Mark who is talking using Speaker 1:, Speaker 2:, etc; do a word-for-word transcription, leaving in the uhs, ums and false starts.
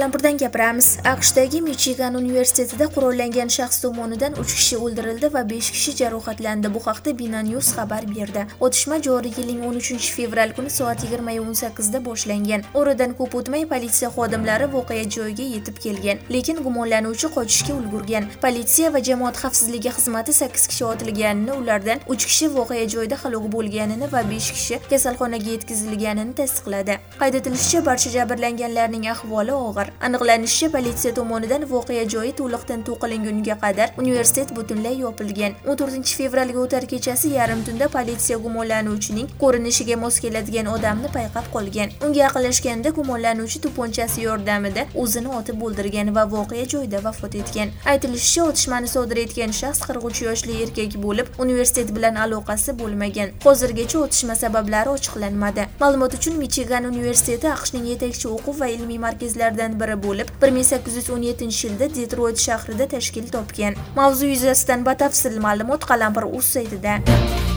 Speaker 1: Qalampirdan gapiramiz. AQShdagi Michigan universitetida qurollangan shaxs tomonidan uch kishi o'ldirildi va besh kishi jarohatlandi. Bu haqda Bina News xabar berdi. Otishma joriy yilning o'n uchinchi fevral kuni soat yigirma o'n sakkiz da boshlangan. Oradan ko'p o'tmay politsiya xodimlari voqea joyiga yetib kelgan, lekin gumonlanuvchi qochishga ulgurgan. Politsiya va jamoat xavfsizligi xizmati sakkiz kishi otilganini, ulardan uch kishi voqea joyida halok bo'lganini va besh kishi kasalxonaga yetkazilganini tasdiqladi. Qayd etilishicha, barcha jabrlanganlarning ahvoli og'ir. Aniqlanishicha, politsiya tomonidan voqea joyi to'liqdan to'qilingunga qadar universitet butunlay yopilgan. o'n to'rtinchi fevralga o'tar kechasi yarim tunda politsiya gumonlanuvchining ko'rinishiga mos keladigan odamni payqab qolgan. Unga yaqinlashganda gumonlanuvchi to'pponchasi yordamida o'zini otib o'ldirgan va voqea joyida vafot etgan. Aytilishicha, otishmani sodir etgan shaxs qirq uch yoshli erkak bo'lib, universitet bilan aloqasi bo'lmagan. Hozirgacha otishma sabablari ochiqlanmadi. Ma'lumot uchun, Michigan universiteti AQShning yetakchi o'quv va ilmiy markazlaridan biri bo'lib, bir ming sakkiz yuz o'n yettinchi yilda Detroit shahrida tashkil topgan. Mavzu yuzasidan batafsil ma'lumot Qalampir.uz saytida.